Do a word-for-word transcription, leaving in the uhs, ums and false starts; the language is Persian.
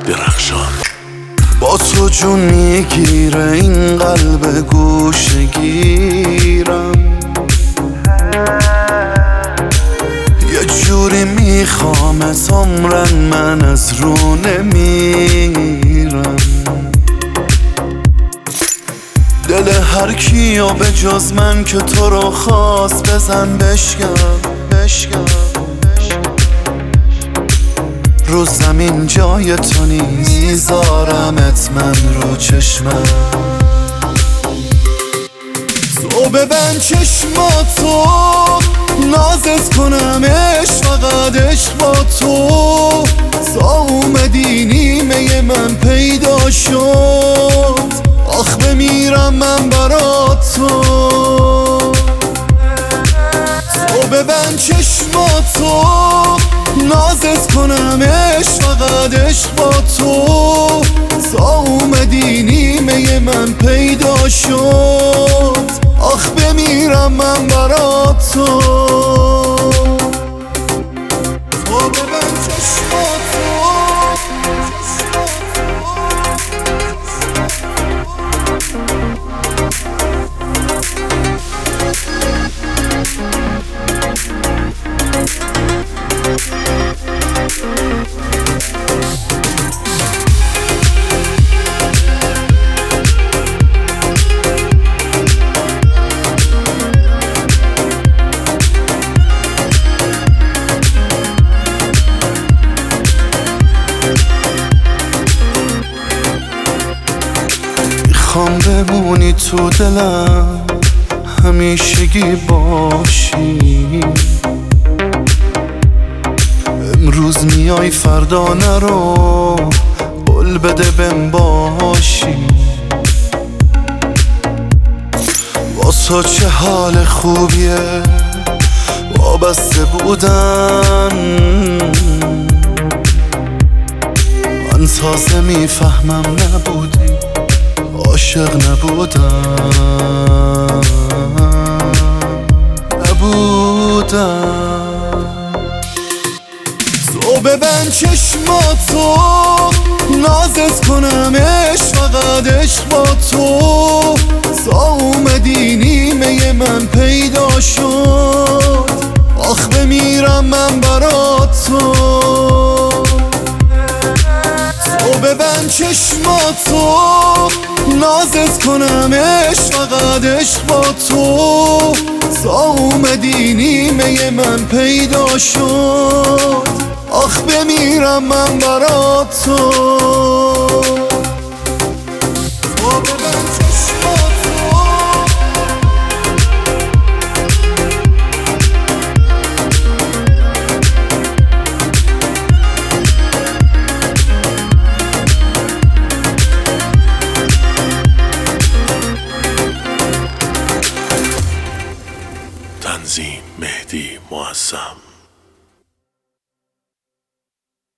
درخشان. با تو جون میگیره این قلب گوشه گیرم، یه جوری میخوامت عمرن من از رو نمیرم. دل هر کیو به جز من که تو رو خواست بزن بشکن بشکن. رو زمین جای تو نیست، میذارمت من رو چشمم. تو ببند چشماتو نازت کنم، عشق فقط عشق با تو. تا اومدی نیمه من پیدا شد، آخ بمیرم من برات تو. تو ببند چشماتو نازت کنم، عشق فقط عشق با تو. تا اومدی نیمه من پیدا شد، آخ بمیرم من برات تو. تو ببند چشماتو. میخوام بمونی تو دلم، همیشگی باشی. امروز میای فردا نرو، قول بده بهم باشی. واسه چه حال خوبیه وابسته بودن، من تازه میفهمم نبودی، عاشق نبودم نبودم. تو ببند چشماتو نازت کنم، عشق فقط عشق با تو. تا اومدی نیمه من پیدا شد، آخ بمیرم من برات تو. تو ببند چشماتو نازت کنم، عشق فقط عشق با تو. تا اومدی نیمه من پیدا شد، آخ بمیرم من برات تو. تو ببند چشماتو. تنظیم مهدی معظم.